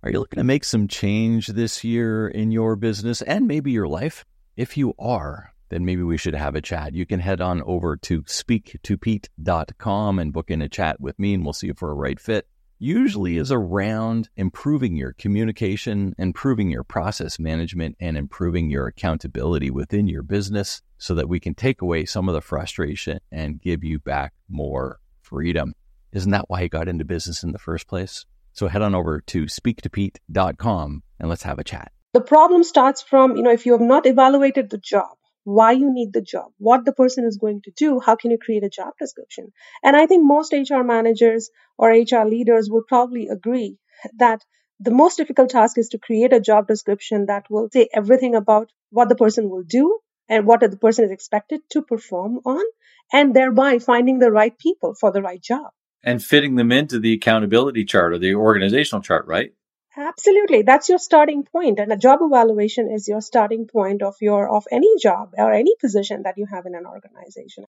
Are you looking to make some change this year in your business and maybe your life? If you are, then maybe we should have a chat. You can head on over to speaktopete.com and book in a chat with me, and we'll see if we're a right fit. Usually is around improving your communication, improving your process management, and improving your accountability within your business so that we can take away some of the frustration and give you back more freedom. Isn't that why you got into business in the first place? So head on over to speaktopete.com and let's have a chat. The problem starts from, if you have not evaluated the job, why you need the job, what the person is going to do, how can you create a job description? And I think most HR managers or HR leaders will probably agree that the most difficult task is to create a job description that will say everything about what the person will do and what the person is expected to perform on, and thereby finding the right people for the right job. And fitting them into the accountability chart or the organizational chart, right? Absolutely. That's your starting point. And a job evaluation is your starting point of any job or any position that you have in an organization.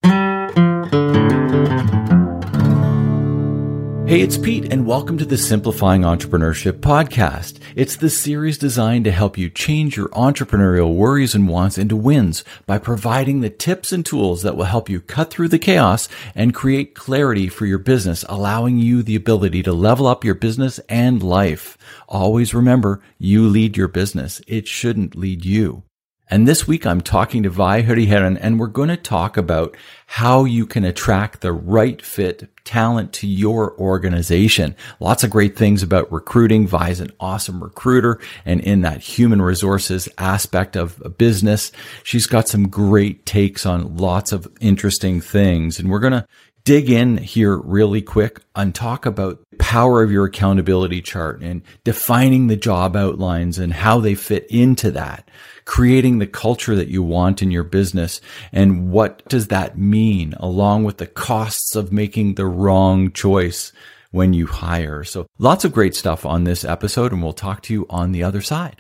Hey, it's Pete, and welcome to the Simplifying Entrepreneurship podcast. It's the series designed to help you change your entrepreneurial worries and wants into wins by providing the tips and tools that will help you cut through the chaos and create clarity for your business, allowing you the ability to level up your business and life. Always remember, you lead your business. It shouldn't lead you. And this week I'm talking to Vi Hariharan, and we're going to talk about how you can attract the right fit talent to your organization. Lots of great things about recruiting. Vi is an awesome recruiter, and in that human resources aspect of a business, she's got some great takes on lots of interesting things. And we're going to dig in here really quick and talk about the power of your accountability chart and defining the job outlines and how they fit into that, creating the culture that you want in your business, and what does that mean, along with the costs of making the wrong choice when you hire. So lots of great stuff on this episode, and we'll talk to you on the other side.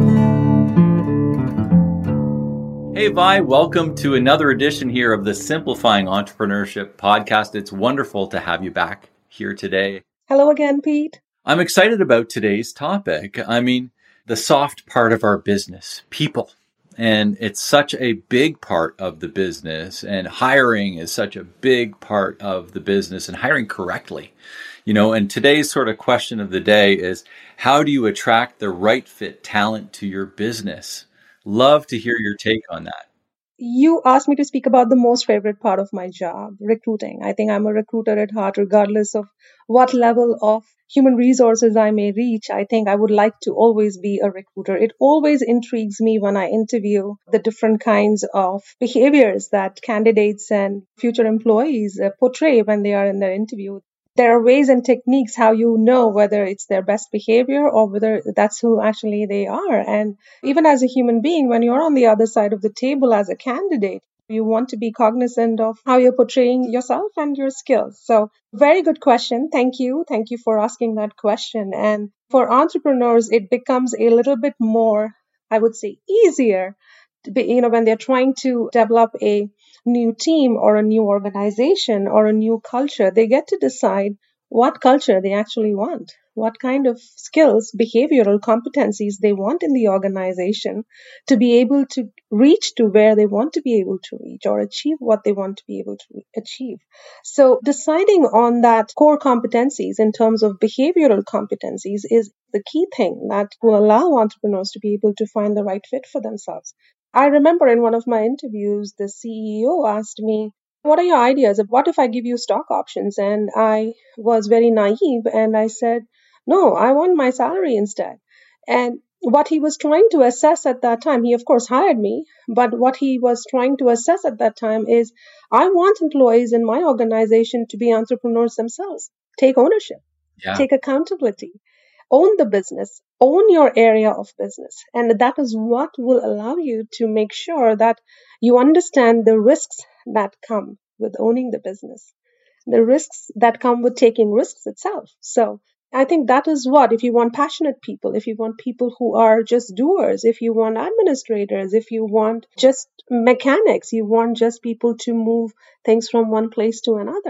Hey, Vi, welcome to another edition here of the Simplifying Entrepreneurship podcast. It's wonderful to have you back here today. Hello again, Pete. I'm excited about today's topic. The soft part of our business, people. And it's such a big part of the business, and hiring is such a big part of the business, and hiring correctly. And today's sort of question of the day is, how do you attract the right fit talent to your business? Love to hear your take on that. You asked me to speak about the most favorite part of my job, recruiting. I think I'm a recruiter at heart, regardless of what level of human resources I may reach. I think I would like to always be a recruiter. It always intrigues me when I interview the different kinds of behaviors that candidates and future employees portray when they are in their interview. There are ways and techniques how you know whether it's their best behavior or whether that's who actually they are. And even as a human being, when you're on the other side of the table as a candidate, you want to be cognizant of how you're portraying yourself and your skills. So very good question. Thank you. Thank you for asking that question. And for entrepreneurs, it becomes a little bit more, I would say, easier to be, when they're trying to develop a new team or a new organization or a new culture. They get to decide what culture they actually want, what kind of skills, behavioral competencies they want in the organization to be able to reach to where they want to be able to reach or achieve what they want to be able to achieve. So deciding on that core competencies in terms of behavioral competencies is the key thing that will allow entrepreneurs to be able to find the right fit for themselves. I remember in one of my interviews, the CEO asked me, what are your ideas? What if I give you stock options? And I was very naive and I said, no, I want my salary instead. And what he was trying to assess at that time, he of course hired me, but what he was trying to assess at that time is, I want employees in my organization to be entrepreneurs themselves, take ownership, take accountability. Own the business, own your area of business. And that is what will allow you to make sure that you understand the risks that come with owning the business, the risks that come with taking risks itself. So I think that is what, if you want passionate people, if you want people who are just doers, if you want administrators, if you want just mechanics, you want just people to move things from one place to another.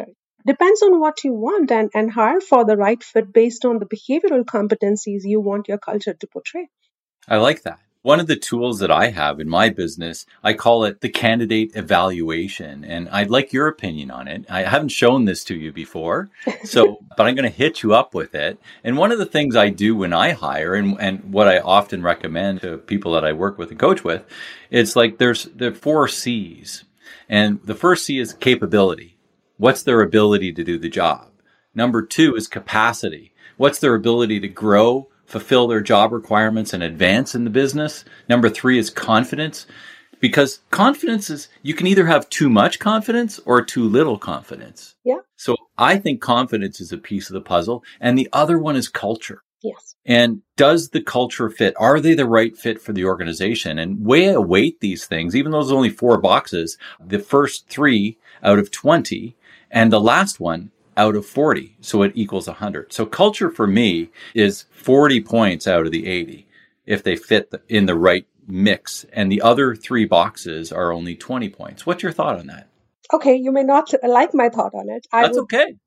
depends on what you want, and hire for the right fit based on the behavioral competencies you want your culture to portray. I like that. One of the tools that I have in my business, I call it the candidate evaluation. And I'd like your opinion on it. I haven't shown this to you before, but I'm going to hit you up with it. And one of the things I do when I hire and what I often recommend to people that I work with and coach with, it's like there's the 4 C's. And the first C is capability. What's their ability to do the job? Number 2 is capacity. What's their ability to grow, fulfill their job requirements, and advance in the business? Number 3 is confidence, because confidence is, you can either have too much confidence or too little confidence. Yeah. So I think confidence is a piece of the puzzle. And the other one is culture. Yes. And does the culture fit? Are they the right fit for the organization? And way I weight these things, even though there's only 4 boxes, the first 3 out of 20 and the last one out of 40. So it equals 100. So culture for me is 40 points out of the 80 if they fit in the right mix. And the other 3 boxes are only 20 points. What's your thought on that? Okay, you may not like my thought on it. That's okay.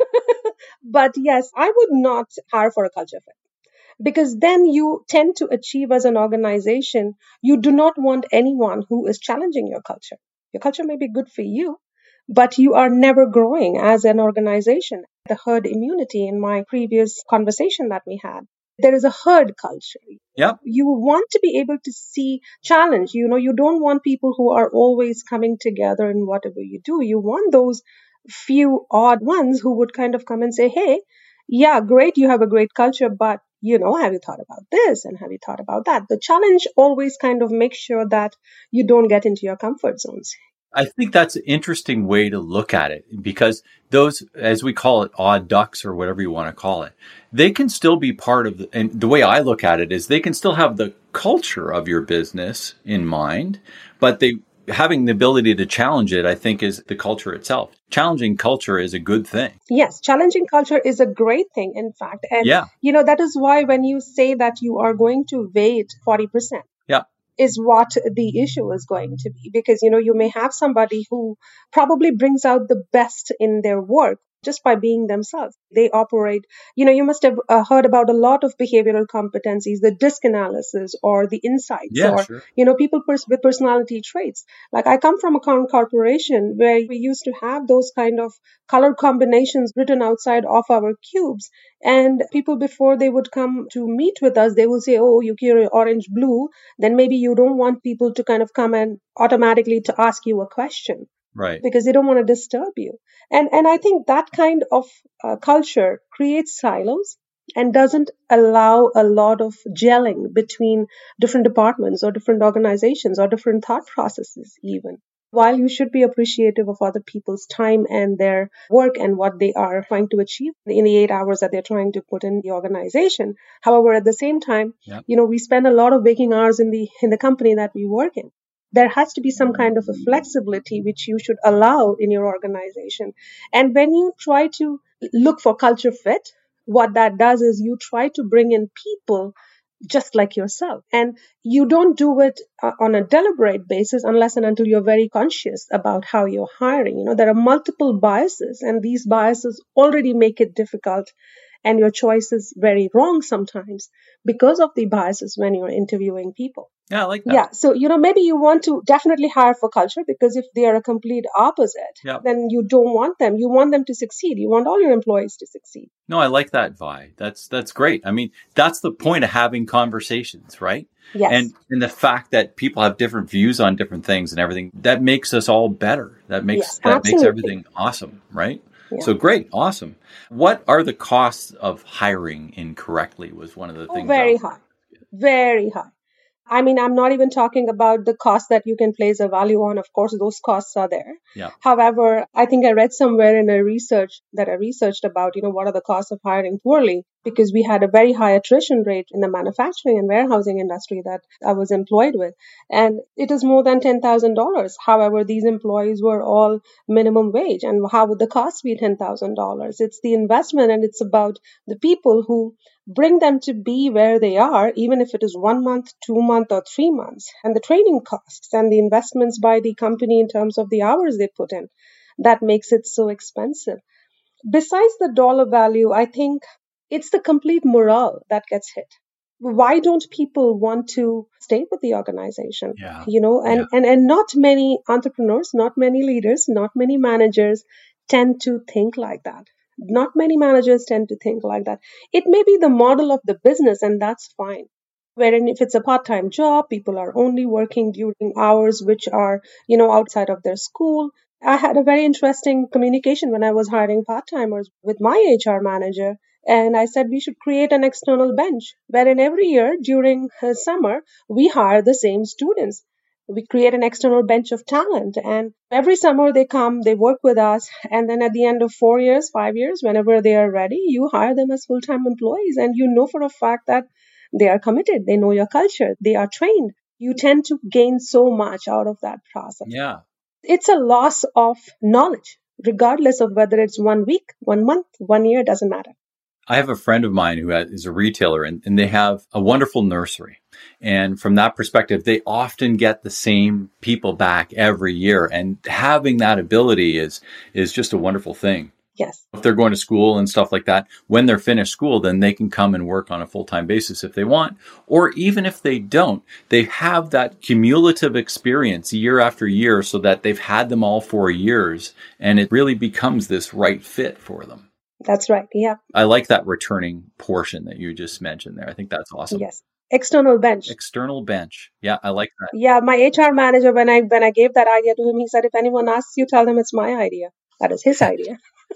But yes, I would not hire for a culture fit, because then you tend to achieve as an organization, you do not want anyone who is challenging your culture. Your culture may be good for you, but you are never growing as an organization. The herd immunity in my previous conversation that we had, there is a herd culture. Yep. You want to be able to see challenge. You don't want people who are always coming together in whatever you do. You want those few odd ones who would kind of come and say, hey, yeah, great, you have a great culture, but have you thought about this and have you thought about that? The challenge always kind of makes sure that you don't get into your comfort zones. I think that's an interesting way to look at it, because those, as we call it, odd ducks or whatever you want to call it, they can still be part of and the way I look at it is they can still have the culture of your business in mind, but having the ability to challenge it, I think, is the culture itself. Challenging culture is a good thing. Yes, challenging culture is a great thing, in fact. And, that is why when you say that you are going to weight 40%, is what the issue is going to be. Because, you may have somebody who probably brings out the best in their work just by being themselves. They operate, you must have heard about a lot of behavioral competencies, the DISC analysis or the insights, sure. People with personality traits. Like I come from a corporation where we used to have those kind of color combinations written outside of our cubes. And people, before they would come to meet with us, they will say, oh, you carry orange, blue. Then maybe you don't want people to kind of come and automatically to ask you a question. Right. Because they don't want to disturb you. And I think that kind of culture creates silos and doesn't allow a lot of gelling between different departments or different organizations or different thought processes even. While you should be appreciative of other people's time and their work and what they are trying to achieve in the 8 hours that they're trying to put in the organization. However, at the same time, we spend a lot of waking hours in the company that we work in. There has to be some kind of a flexibility which you should allow in your organization. And when you try to look for culture fit, what that does is you try to bring in people just like yourself. And you don't do it on a deliberate basis unless and until you're very conscious about how you're hiring. There are multiple biases, and these biases already make it difficult. And your choice is very wrong sometimes because of the biases when you're interviewing people. Yeah, I like that. Yeah. So, maybe you want to definitely hire for culture, because if they are a complete opposite, then you don't want them. You want them to succeed. You want all your employees to succeed. No, I like that, Vi. That's great. I mean, that's the point of having conversations, right? Yes. And the fact that people have different views on different things and everything, that makes us all better. That makes everything awesome, right? Yeah. So great. Awesome. What are the costs of hiring incorrectly was one of the things. Very high. Very high. I mean, I'm not even talking about the cost that you can place a value on. Of course, those costs are there. Yeah. However, I think I read somewhere in a research that I researched about, what are the costs of hiring poorly, because we had a very high attrition rate in the manufacturing and warehousing industry that I was employed with. And it is more than $10,000. However, these employees were all minimum wage. And how would the cost be $10,000? It's the investment, and it's about the people who bring them to be where they are, even if it is 1 month, 2 months, or 3 months, and the training costs and the investments by the company in terms of the hours they put in, that makes it so expensive. besides the dollar value, I think it's the complete morale that gets hit. Why don't people want to stay with the organization? Yeah. And not many entrepreneurs, not many leaders, not many managers tend to think like that. Not many managers tend to think like that. It may be the model of the business, and that's fine. Wherein if it's a part-time job, people are only working during hours which are, outside of their school. I had a very interesting communication when I was hiring part-timers with my HR manager. And I said we should create an external bench wherein every year during summer, we hire the same students. We create an external bench of talent. And every summer they come, they work with us. And then at the end of 4 years, 5 years, whenever they are ready, you hire them as full-time employees. And you know for a fact that they are committed. They know your culture. They are trained. You tend to gain so much out of that process. Yeah. It's a loss of knowledge, regardless of whether it's 1 week, 1 month, 1 year, doesn't matter. I have a friend of mine who is a retailer and they have a wonderful nursery. And from that perspective, they often get the same people back every year. And having that ability is just a wonderful thing. Yes. If they're going to school and stuff like that, when they're finished school, then they can come and work on a full-time basis if they want. Or even if they don't, they have that cumulative experience year after year so that they've had them all 4 years and it really becomes this right fit for them. That's right. Yeah. I like that returning portion that you just mentioned there. I think that's awesome. Yes. External bench. External bench. Yeah, I like that. Yeah. My HR manager, when I gave that idea to him, he said, if anyone asks you, tell them it's my idea. That is his idea.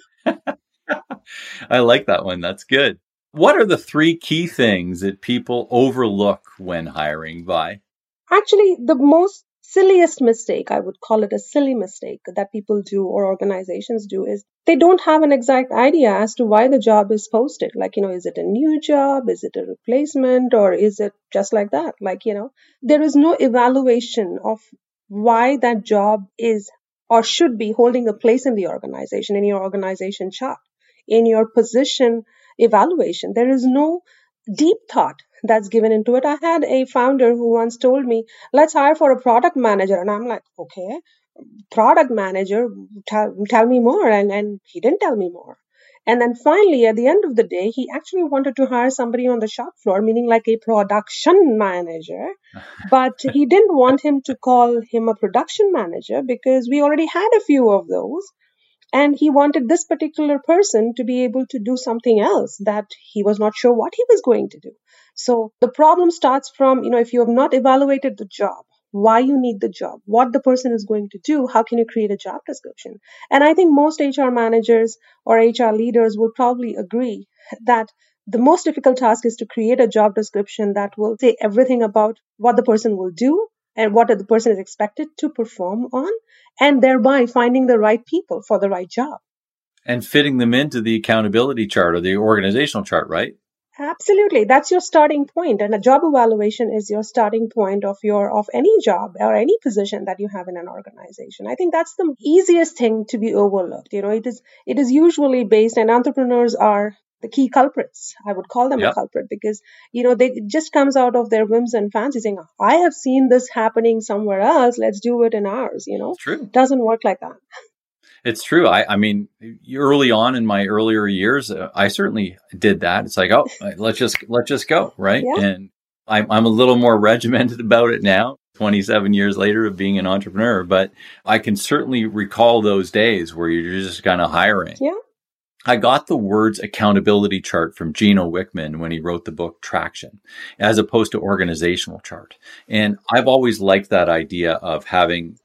I like that one. That's good. What are the 3 key things that people overlook when hiring, Vi? Actually, the most silliest mistake, I would call it a silly mistake that people do or organizations do, is they don't have an exact idea as to why the job is posted. Like, is it a new job? Is it a replacement? Or is it just like that? Like, there is no evaluation of why that job is or should be holding a place in the organization, in your organization chart, in your position evaluation. There is no deep thought that's given into it. I had a founder who once told me, let's hire for a product manager. And I'm like, okay, product manager, tell me more. And he didn't tell me more. And then finally, at the end of the day, he actually wanted to hire somebody on the shop floor, meaning like a production manager. But he didn't want him to call him a production manager because we already had a few of those. And he wanted this particular person to be able to do something else that he was not sure what he was going to do. So the problem starts from, if you have not evaluated the job, why you need the job, what the person is going to do, how can you create a job description? And I think most HR managers or HR leaders will probably agree that the most difficult task is to create a job description that will say everything about what the person will do and what the person is expected to perform on, and thereby finding the right people for the right job. And fitting them into the accountability chart or the organizational chart, right? Absolutely. That's your starting point. And a job evaluation is your starting point of any job or any position that you have in an organization. I think that's the easiest thing to be overlooked. It is usually based, and entrepreneurs are the key culprits. I would call them a culprit because, it just comes out of their whims and fancies saying, I have seen this happening somewhere else. Let's do it in ours. True. It doesn't work like that. It's true. I mean, early on in my earlier years, I certainly did that. It's like, oh, let's just go, right? Yeah. And I'm a little more regimented about it now, 27 years later of being an entrepreneur. But I can certainly recall those days where you're just kind of hiring. Yeah. I got the words accountability chart from Gino Wickman when he wrote the book Traction, as opposed to organizational chart. And I've always liked that idea of having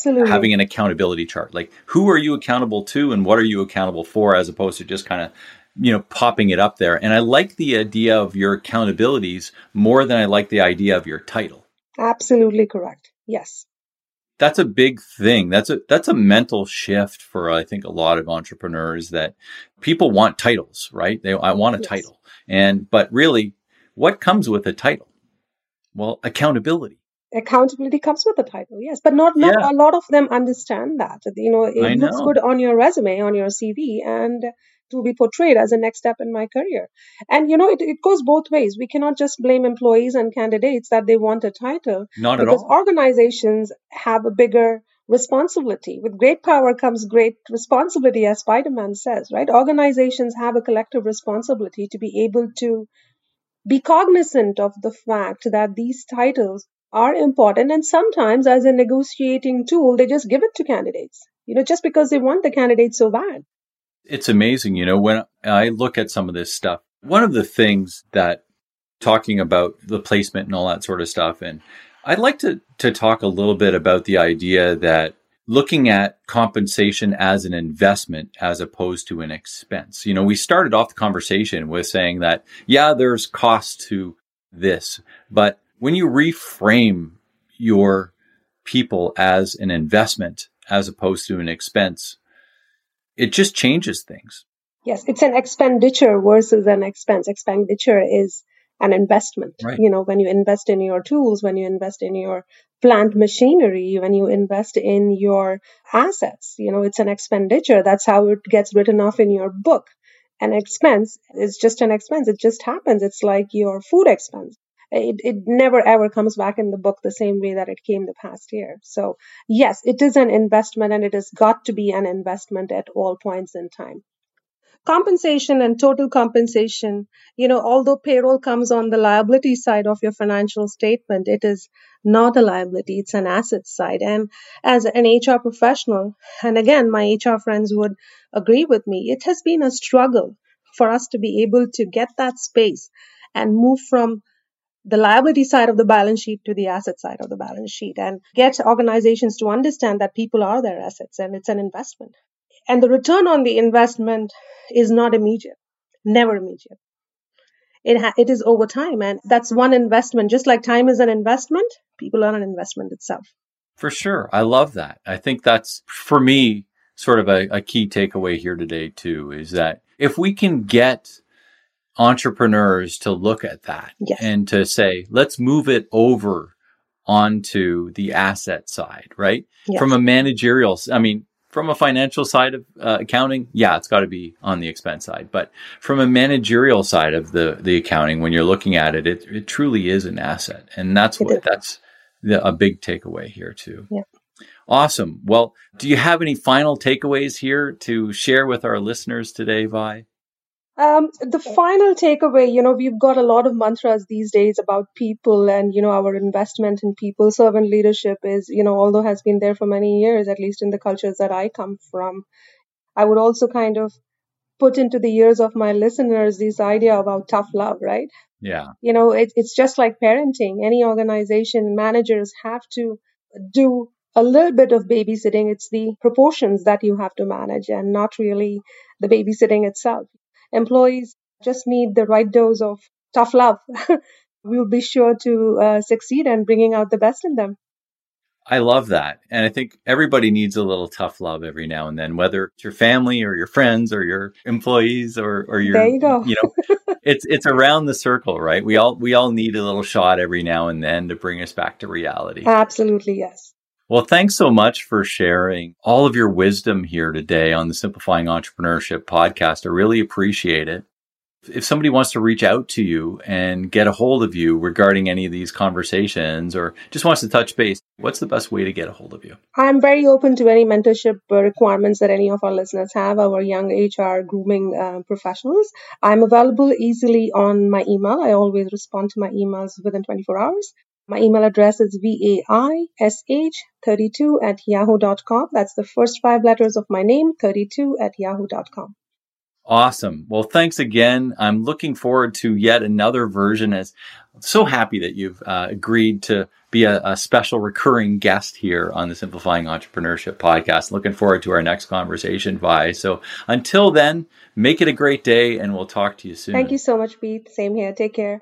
an accountability chart. Like, who are you accountable to and what are you accountable for, as opposed to just kind of, popping it up there. And I like the idea of your accountabilities more than I like the idea of your title. Absolutely correct. Yes. That's a big thing. That's a mental shift for, I think, a lot of entrepreneurs, that people want titles, right? I want a title. But really, what comes with a title? Well, accountability. Accountability comes with a title, yes. But not a lot of them understand that. It looks good on your resume, on your CV, and to be portrayed as a next step in my career. And, it goes both ways. We cannot just blame employees and candidates that they want a title. Not at all. Because organizations have a bigger responsibility. With great power comes great responsibility, as Spider-Man says, right? Organizations have a collective responsibility to be able to be cognizant of the fact that these titles are important, and sometimes as a negotiating tool, they just give it to candidates, just because they want the candidate so bad. It's amazing, when I look at some of this stuff, one of the things that talking about the placement and all that sort of stuff, and I'd like to talk a little bit about the idea that looking at compensation as an investment as opposed to an expense. We started off the conversation with saying that, yeah, there's cost to this, but when you reframe your people as an investment as opposed to an expense, it just changes things. Yes, it's an expenditure versus an expense. Expenditure is an investment. Right. When you invest in your tools, when you invest in your plant machinery, when you invest in your assets, it's an expenditure. That's how it gets written off in your book. An expense is just an expense. It just happens. It's like your food expense. It never ever comes back in the book the same way that it came the past year. So yes, it is an investment, and it has got to be an investment at all points in time. Compensation and total compensation, although payroll comes on the liability side of your financial statement, it is not a liability, it's an asset side. And as an HR professional, and again, my HR friends would agree with me, it has been a struggle for us to be able to get that space and move from the liability side of the balance sheet to the asset side of the balance sheet, and get organizations to understand that people are their assets and it's an investment. And the return on the investment is not immediate, never immediate. It is over time, and that's one investment. Just like time is an investment, people are an investment itself. For sure. I love that. I think that's, for me, sort of a key takeaway here today, too, is that if we can get entrepreneurs to look at that Yes. and to say, let's move it over onto the asset side, right? Yes. From a managerial, from a financial side of accounting, yeah, it's got to be on the expense side. But from a managerial side of the accounting, when you're looking at it, it truly is an asset. And that's a big takeaway here too. Yeah. Awesome. Well, do you have any final takeaways here to share with our listeners today, Vi? The final takeaway, we've got a lot of mantras these days about people and, our investment in people. Servant leadership is, although has been there for many years, at least in the cultures that I come from. I would also kind of put into the ears of my listeners this idea about tough love, right? Yeah. It's just like parenting. Any organization, managers have to do a little bit of babysitting. It's the proportions that you have to manage and not really the babysitting itself. Employees just need the right dose of tough love. We'll be sure to succeed in bringing out the best in them. I love that. And I think everybody needs a little tough love every now and then, whether it's your family or your friends or your employees or your, there you go. It's around the circle, right? We all need a little shot every now and then to bring us back to reality. Absolutely. Yes. Well, thanks so much for sharing all of your wisdom here today on the Simplifying Entrepreneurship podcast. I really appreciate it. If somebody wants to reach out to you and get a hold of you regarding any of these conversations or just wants to touch base, what's the best way to get a hold of you? I'm very open to any mentorship requirements that any of our listeners have, our young HR grooming professionals. I'm available easily on my email. I always respond to my emails within 24 hours. My email address is vaish32@yahoo.com. That's the first 5 letters of my name, 32@yahoo.com. Awesome. Well, thanks again. I'm looking forward to yet another version. I'm so happy that you've agreed to be a special recurring guest here on the Simplifying Entrepreneurship podcast. Looking forward to our next conversation, Vi. So until then, make it a great day and we'll talk to you soon. Thank you so much, Pete. Same here. Take care.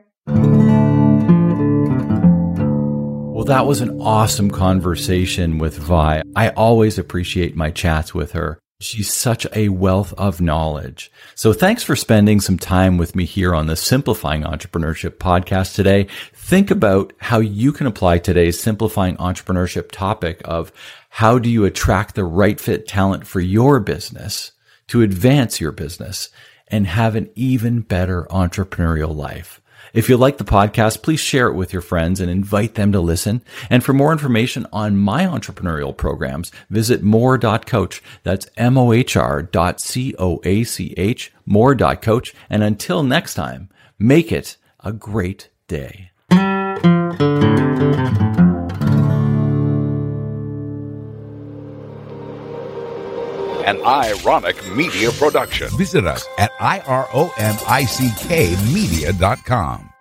Well, that was an awesome conversation with Vi. I always appreciate my chats with her. She's such a wealth of knowledge. So thanks for spending some time with me here on the Simplifying Entrepreneurship podcast today. Think about how you can apply today's Simplifying Entrepreneurship topic of how do you attract the right fit talent for your business to advance your business and have an even better entrepreneurial life. If you like the podcast, please share it with your friends and invite them to listen. And for more information on my entrepreneurial programs, visit more.coach. That's mohr.coach, more.coach. And until next time, make it a great day. An Ironic Media Production. Visit us at IRONICKmedia.com.